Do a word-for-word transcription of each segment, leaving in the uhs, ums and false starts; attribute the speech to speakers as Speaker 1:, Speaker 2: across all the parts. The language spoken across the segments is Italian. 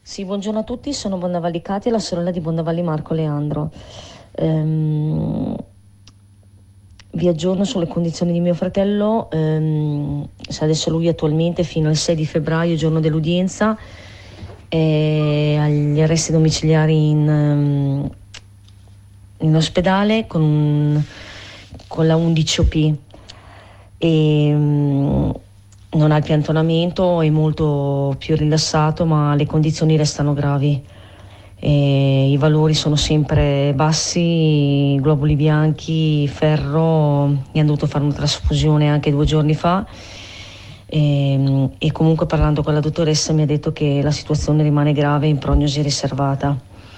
Speaker 1: Sì, buongiorno a tutti, sono Bondavalli Katia, la sorella di Bondavalli Marco Leandro. Ehm, vi aggiorno sulle condizioni di mio fratello. Ehm, se adesso lui attualmente fino al sei di febbraio, giorno dell'udienza, è agli arresti domiciliari in, ehm, in ospedale con, un- con la undici O P e mm, non ha il piantonamento, è molto più rilassato, ma le condizioni restano gravi. E i valori sono sempre bassi, globuli bianchi, ferro, gli hanno dovuto fare una trasfusione anche due giorni fa e, e comunque parlando con la dottoressa mi ha detto che la situazione rimane grave in prognosi riservata.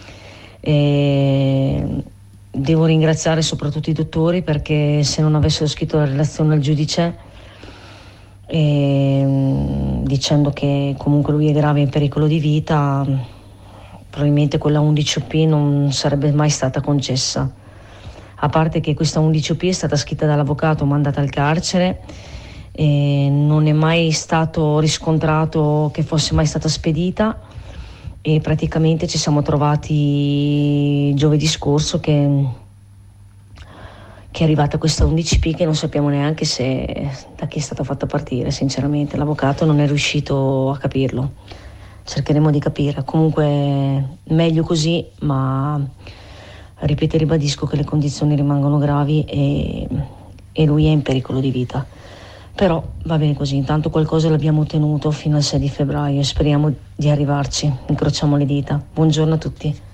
Speaker 1: E devo ringraziare soprattutto i dottori, perché se non avessero scritto la relazione al giudice e, dicendo che comunque lui è grave in pericolo di vita, probabilmente quella undici O P non sarebbe mai stata concessa. A parte che questa undici O P è stata scritta dall'avvocato, mandata al carcere, e non è mai stato riscontrato che fosse mai stata spedita, e praticamente ci siamo trovati giovedì scorso che, che è arrivata questa undici P che non sappiamo neanche se da chi è stata fatta partire. Sinceramente l'avvocato non è riuscito a capirlo, cercheremo di capire. Comunque meglio così, ma ripeto e ribadisco che le condizioni rimangono gravi e, e lui è in pericolo di vita. Però va bene così, intanto qualcosa l'abbiamo ottenuto fino al sei di febbraio e speriamo di arrivarci, incrociamo le dita. Buongiorno a tutti.